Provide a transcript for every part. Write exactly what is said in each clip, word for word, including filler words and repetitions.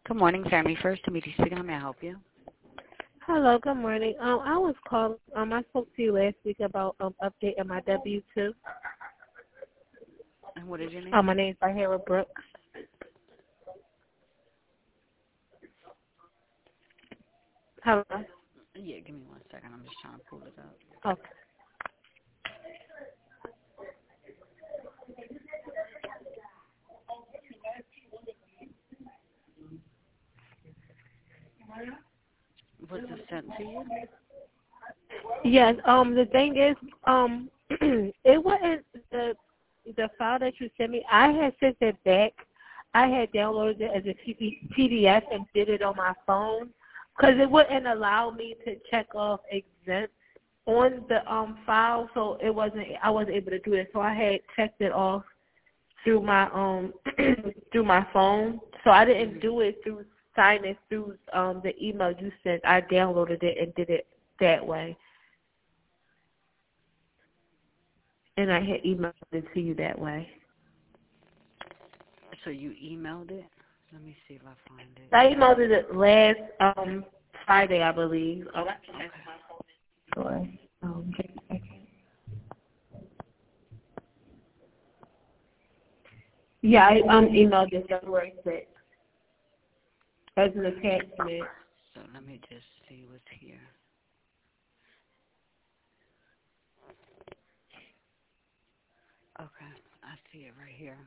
Good morning, Family First. Tamiti speaking. How may I help you? Hello, good morning. Um, I was calling. Um, I spoke to you last week about um updating my W two. And what is your name? Um, my name is Bahira Brooks. Hello. Yeah, give me one second. I'm just trying to pull it up. Okay. Was it sent to you? Yes. Um, the thing is, um, it wasn't the the file that you sent me. I had sent it back. I had downloaded it as a P D F and did it on my phone because it wouldn't allow me to check off exempt on the um file, so it wasn't. I wasn't able to do it. So I had checked it off through my um through my phone. So I didn't Mm-hmm. do it through sign it through um the email you sent. I downloaded it and did it that way. And I had emailed it to you that way. So you emailed it? Let me see if I find it. I emailed it last um Friday, I believe. Oh, I can check my phone. Sure. Um, give me a second. Yeah, I um emailed it February sixth as an attachment. So let me just see what's here. Okay, I see it right here.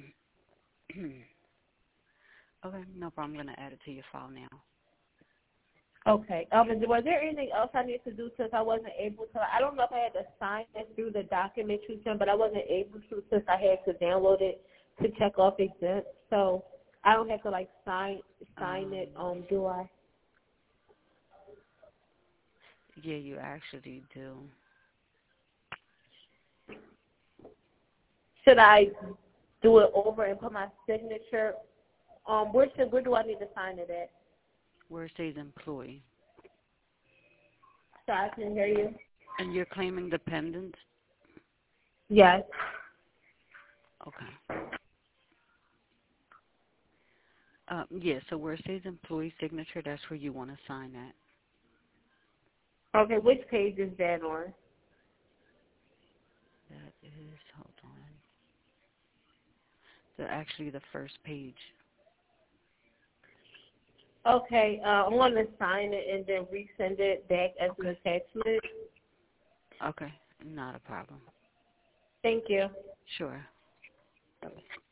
Okay, no problem. I'm going to add it to your file now. Okay. Um, is- was there anything else I need to do since I wasn't able to? I don't know if I had to sign it through the document you sent, but I wasn't able to since I had to download it to check off exempt. So I don't have to like sign sign Um, it. Um, do I? yeah, you actually do. Should I do it over and put my signature? Um, where should where do I need to sign it at? Where it says employee. So I can hear you. And you're claiming dependents? Yes. Okay. Um, yeah, so where it says employee signature, that's where you want to sign at. Okay. Which page is that on? That is, hold on. The, actually the first page. Okay. Uh, I'm going to sign it and then resend it back as an Okay. attachment. Okay, not a problem. Thank you. Sure.